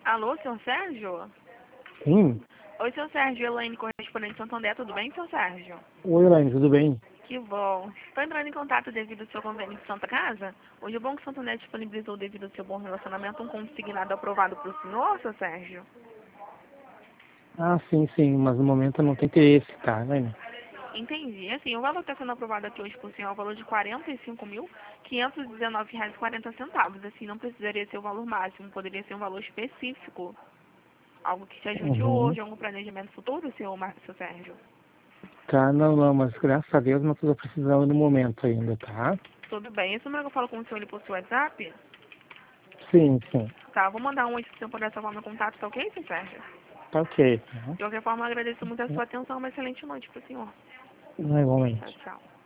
Alô, senhor Sérgio? Sim. Oi, senhor Sérgio, Elaine, correspondente de Santander, tudo bem, senhor Sérgio? Oi, Elaine, tudo bem? Que bom. Estou entrando em contato devido ao seu convênio de Santa Casa. Hoje o Banco Santander disponibilizou, devido ao seu bom relacionamento, um consignado aprovado para o senhor, senhor Sérgio? Ah, sim, mas no momento eu não tenho interesse, tá, Elaine? Entendi. Assim, o valor que está sendo aprovado aqui hoje por senhor é o valor de R$ 45.519,40. Assim, não precisaria ser o valor máximo, poderia ser um valor específico. Algo que te ajude Uhum. hoje, algum planejamento futuro, senhor Sérgio? Tá, não, mas graças a Deus não estou precisando no momento ainda, tá? Tudo bem. Esse número que eu falo com o senhor, ele possui WhatsApp? Sim. Tá, vou mandar um oi se o senhor puder salvar meu contato, tá ok, senhor Sérgio? Tá ok. Tá. De qualquer forma, agradeço muito a sua atenção. Uma excelente noite pro senhor. Igualmente. Tchau, tchau.